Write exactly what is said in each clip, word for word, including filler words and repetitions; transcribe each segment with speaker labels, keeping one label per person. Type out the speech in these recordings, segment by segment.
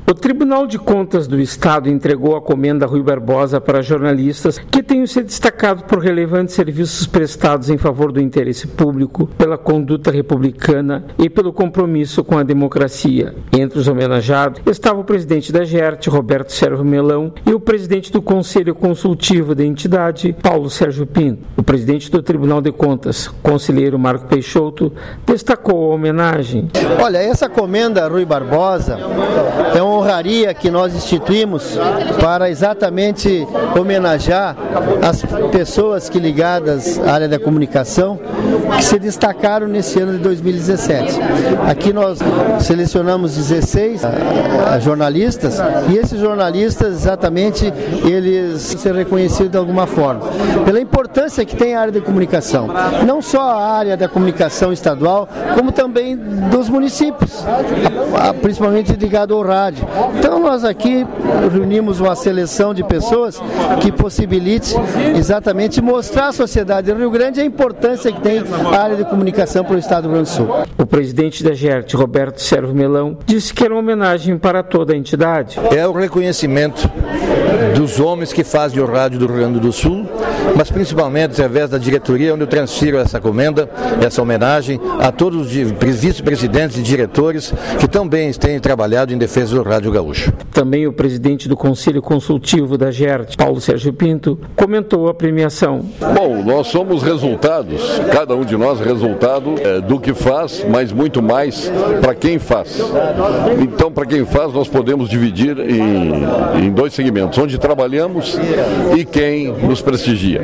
Speaker 1: O Tribunal de Contas do Estado entregou a comenda Rui Barbosa para jornalistas que tenham se destacado por relevantes serviços prestados em favor do interesse público, pela conduta republicana e pelo compromisso com a democracia. Entre os homenageados estava o presidente da Gert, Roberto Sérvio Melão, e o presidente do Conselho Consultivo da entidade, Paulo Sérgio Pinto. O presidente do Tribunal de Contas, conselheiro Marco Peixoto, destacou a homenagem.
Speaker 2: Olha, essa comenda Rui Barbosa é uma honraria que nós instituímos para exatamente homenagear as pessoas que ligadas à área da comunicação que se destacaram nesse ano de dois mil e dezessete. Aqui nós selecionamos dezesseis jornalistas e esses jornalistas exatamente eles ser reconhecidos de alguma forma pela importância que tem a área de comunicação, não só a área da comunicação estadual, como também dos municípios, principalmente ligado ao rádio. Então nós aqui reunimos uma seleção de pessoas que possibilite exatamente mostrar à sociedade do Rio Grande a importância que tem a área de comunicação para o estado do Rio Grande do Sul.
Speaker 1: O presidente da Gert, Roberto Sérvio Melão, disse que era uma homenagem para toda a entidade.
Speaker 3: É o reconhecimento dos homens que fazem o rádio do Rio Grande do Sul, mas principalmente através da diretoria, onde eu transfiro essa comenda, essa homenagem a todos os vice-presidentes e diretores que também têm trabalhado em defesa do Rádio Gaúcho.
Speaker 1: Também o presidente do Conselho Consultivo da Gert, Paulo Sérgio Pinto, comentou a premiação.
Speaker 4: Bom, nós somos resultados, cada um de nós resultado é, do que faz, mas muito mais para quem faz. Então, para quem faz, nós podemos dividir em, em dois segmentos, onde trabalhamos e quem nos prestigia.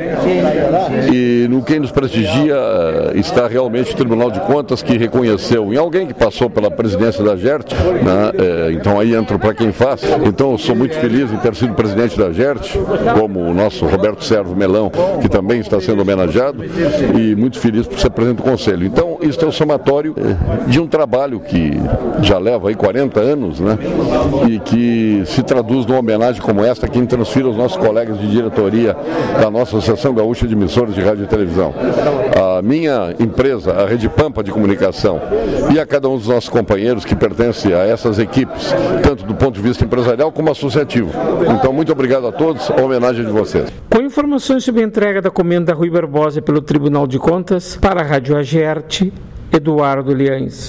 Speaker 4: E no quem nos prestigia está realmente o Tribunal de Contas, que reconheceu em alguém que passou pela presidência da Gert, né? é, então aí entra para quem faz. Então eu sou muito feliz em ter sido presidente da Gert, como o nosso Roberto Sérvio Melão, que também está sendo homenageado, e muito feliz por ser presidente do Conselho. Então isso é o somatório de um trabalho que já leva aí quarenta anos, né? E que se traduz numa homenagem como esta, que transfira aos nossos colegas de diretoria da nossa Associação Gaúcha de Emissoras de Rádio e Televisão, a minha empresa, a Rede Pampa de Comunicação, e a cada um dos nossos companheiros que pertence a essas equipes, tanto do ponto de vista empresarial como associativo. Então, muito obrigado a todos, a homenagem de vocês.
Speaker 1: Com informações sobre a entrega da comenda Rui Barbosa pelo Tribunal de Contas, para a Rádio Agerte, Eduardo Liães.